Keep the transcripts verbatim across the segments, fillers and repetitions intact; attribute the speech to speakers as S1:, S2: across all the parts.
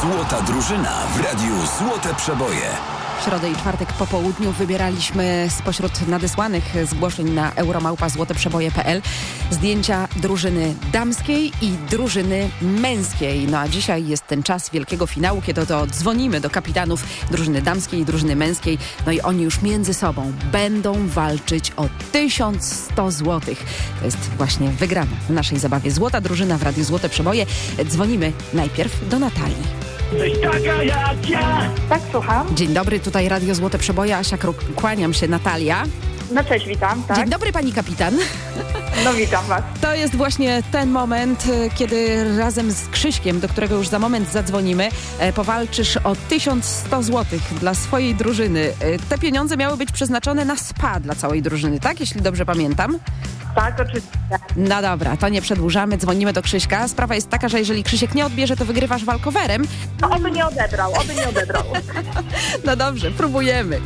S1: Złota drużyna w Radiu Złote Przeboje.
S2: W środę i czwartek po południu wybieraliśmy spośród nadesłanych zgłoszeń na euromałpa złote przeboje kropka p l zdjęcia drużyny damskiej i drużyny męskiej. No a dzisiaj jest ten czas wielkiego finału, kiedy to dzwonimy do kapitanów drużyny damskiej i drużyny męskiej. No i oni już między sobą będą walczyć o tysiąc sto złotych. To jest właśnie wygrana w naszej zabawie Złota drużyna w Radiu Złote Przeboje. Dzwonimy najpierw do Natalii.
S3: Taka jak ja. Tak, słucham.
S2: Dzień dobry, tutaj Radio Złote Przeboje, Asia Kruk, kłaniam się, Natalia.
S3: No cześć, witam, tak?
S2: Dzień dobry, pani kapitan.
S3: No witam was.
S2: To jest właśnie ten moment, kiedy razem z Krzyśkiem, do którego już za moment zadzwonimy, powalczysz o tysiąc sto złotych dla swojej drużyny. Te pieniądze miały być przeznaczone na spa dla całej drużyny, tak? Jeśli dobrze pamiętam.
S3: Tak, oczywiście.
S2: No dobra, to nie przedłużamy, dzwonimy do Krzyśka. Sprawa jest taka, że jeżeli Krzysiek nie odbierze, to wygrywasz walkowerem.
S3: No oby nie odebrał, oby nie odebrał.
S2: No dobrze, próbujemy.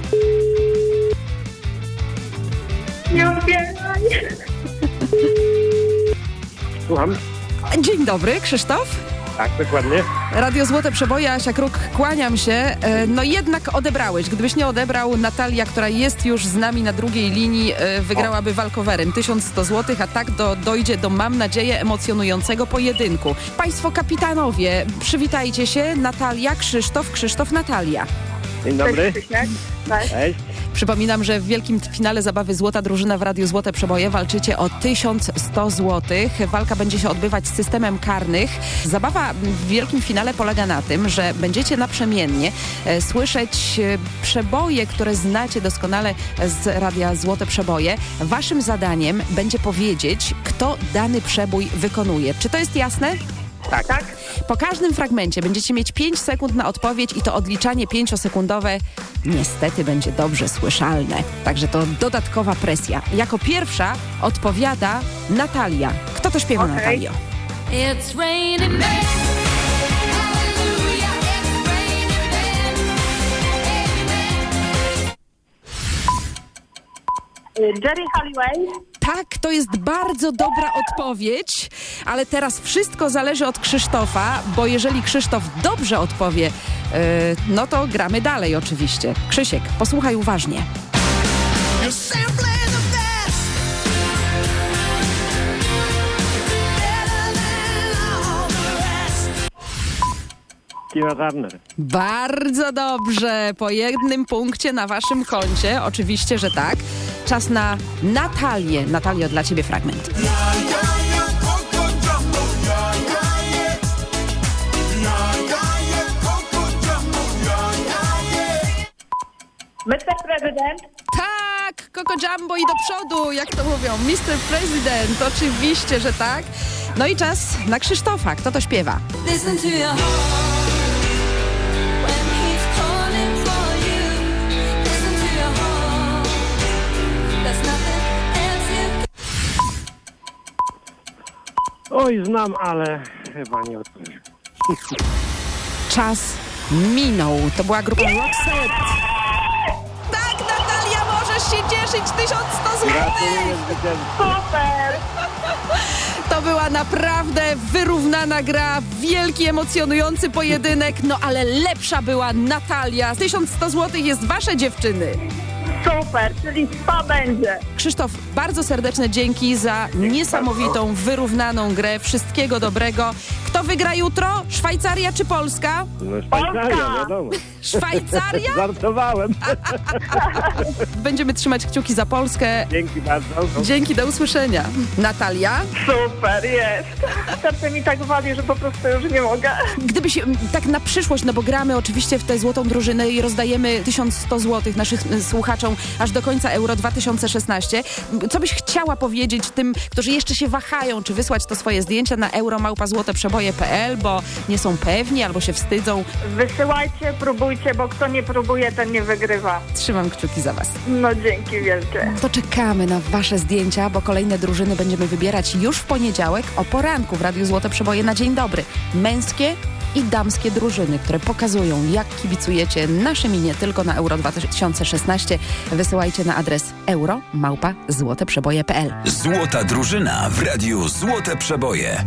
S3: Nie odbieraj.
S4: Słucham?
S2: Dzień dobry, Krzysztof.
S4: Tak, dokładnie.
S2: Radio Złote Przeboje, Asia Kruk, kłaniam się. No jednak odebrałeś. Gdybyś nie odebrał, Natalia, która jest już z nami na drugiej linii, wygrałaby walkowerem tysiąc sto złotych, a tak do, dojdzie do, mam nadzieję, emocjonującego pojedynku. Państwo kapitanowie, przywitajcie się. Natalia, Krzysztof, Krzysztof, Natalia.
S4: Dzień dobry.
S3: Cześć, Cześć.
S4: Cześć.
S2: Przypominam, że w wielkim finale zabawy Złota drużyna w Radiu Złote Przeboje walczycie o tysiąc sto złotych. Walka będzie się odbywać z systemem karnych. Zabawa w wielkim finale polega na tym, że będziecie naprzemiennie e, słyszeć e, przeboje, które znacie doskonale z Radia Złote Przeboje. Waszym zadaniem będzie powiedzieć, kto dany przebój wykonuje. Czy to jest jasne?
S4: Tak.
S3: Tak?
S2: Po każdym fragmencie będziecie mieć pięć sekund na odpowiedź i to odliczanie pięciosekundowe niestety będzie dobrze słyszalne. Także to dodatkowa presja. Jako pierwsza odpowiada Natalia. Kto to śpiewa,
S3: Okay.
S2: Natalio?
S5: It's raining men. Hallelujah, it's raining men. Amen.
S3: Jerry Halliway.
S2: Tak, to jest bardzo dobra odpowiedź, ale teraz wszystko zależy od Krzysztofa, bo jeżeli Krzysztof dobrze odpowie, yy, no to gramy dalej oczywiście. Krzysiek, posłuchaj uważnie.
S4: Tina Turner.
S2: Bardzo dobrze, po jednym punkcie na waszym koncie, oczywiście, że tak. Czas na Natalię. Natalio, dla ciebie fragment.
S3: mister President.
S2: Tak, Coco Jumbo i do przodu, jak to mówią, mister President, oczywiście, że tak. No i czas na Krzysztofa. Kto to śpiewa?
S5: Listen to your heart when he's calling for you. Listen to your heart. There's nothing else you
S4: Oj, znam, ale chyba nie odpowiem.
S2: Czas minął. To była grupa Roxette. Tak, Natalia, możesz się cieszyć. tysiąc sto
S4: Gratuluję
S2: złotych.
S4: zwycięstwu.
S3: Super.
S2: To była naprawdę wyrównana gra, wielki, emocjonujący pojedynek, no ale lepsza była Natalia. tysiąc sto złotych jest wasze, dziewczyny.
S3: Super, czyli spa będzie.
S2: Krzysztof, bardzo serdeczne dzięki za niesamowitą, wyrównaną grę. Wszystkiego dobrego. Kto wygra jutro? Szwajcaria czy Polska?
S4: No Szwajcaria,
S3: Polska.
S4: wiadomo.
S2: Szwajcaria?
S4: Żartowałem.
S2: Będziemy trzymać kciuki za Polskę.
S4: Dzięki bardzo.
S2: Dzięki, do usłyszenia. Natalia?
S3: Super, jest. Serce mi tak wali, że po prostu już nie mogę.
S2: Gdybyś m, tak na przyszłość, no bo gramy oczywiście w tę złotą drużynę i rozdajemy tysiąc sto złotych naszych m, słuchaczom aż do końca Euro dwa tysiące szesnaście. Co byś chciała powiedzieć tym, którzy jeszcze się wahają, czy wysłać to swoje zdjęcia na euromałpa złote przeboje kropka p l, bo nie są pewni albo się wstydzą?
S3: Wysyłajcie, próbujcie, bo kto nie próbuje, ten nie wygrywa.
S2: Trzymam kciuki za was.
S3: No dzięki wielkie.
S2: To czekamy na wasze zdjęcia, bo kolejne drużyny będziemy wybierać już w poniedziałek o poranku w Radiu Złote Przeboje na Dzień Dobry. Męskie i damskie drużyny, które pokazują, jak kibicujecie naszym i nie tylko na Euro dwa tysiące szesnaście. Wysyłajcie na adres euro małpa złote przeboje kropka p l.
S1: Złota drużyna w Radiu Złote Przeboje.